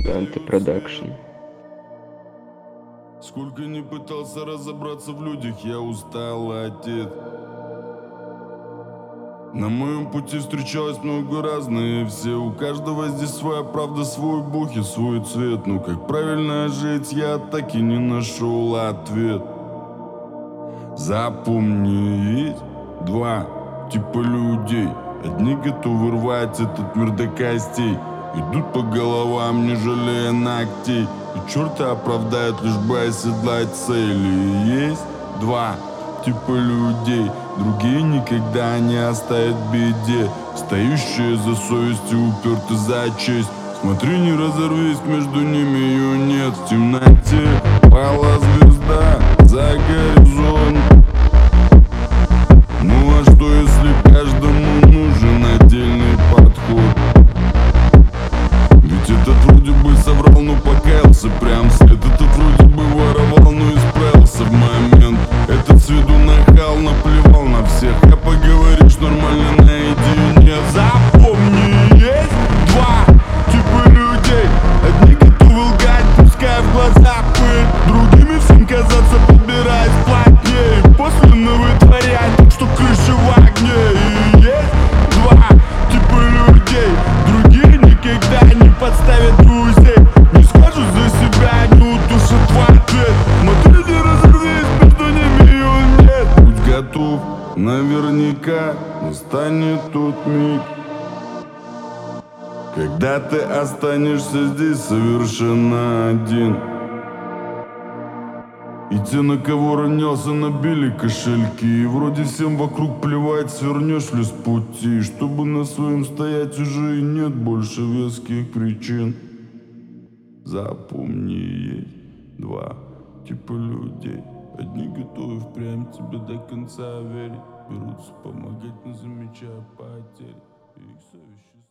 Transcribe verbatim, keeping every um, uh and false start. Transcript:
Данте Продакшн. Сколько не пытался разобраться в людях, я устал, отец. На моем пути встречалось много разных все. У каждого здесь своя правда, свой бог и свой цвет. Но как правильно жить, я так и не нашел ответ. Запомни, есть два типа людей. Одни готовы рвать этот мир до костей, идут по головам, не жалея ногтей, и черта оправдают, лишь бы оседлать цели. Есть два типа людей. Другие никогда не оставят в беде, стоящие за совесть и уперты за честь. Смотри, не разорвись, между ними ее нет. В темноте пала звезда за горизонт. Ну а что, если каждому нужен отдельный подход? Ведь этот вроде бы соврал, но покаялся прям след. Этот вроде бы воровал, но исправился в момент. Этот с виду нахал, наплевал на всех. А поговоришь нормально наедине. Запомни, есть два типа людей. Одни готовы лгать, пуская в глаза пыль, другими всем казаться, подбираясь плотнее, после вытворять, что крыша в огне. И есть два типа людей. Другие никогда не подставят друзей, не скажут за себя, не утушат в ответ. Смотри, не разорвись, между ними ее нет. Будь готов, наверняка настанет тот миг, когда ты останешься здесь совершенно один. И те, на кого ронялся, набили кошельки. И вроде всем вокруг плевать, свернешь ли с пути. Чтобы на своем стоять, уже и нет больше веских причин. Запомни, есть два типа людей. Одни готовы впрямь тебе до конца верить, берутся помогать, не замечая потерь. И их совесть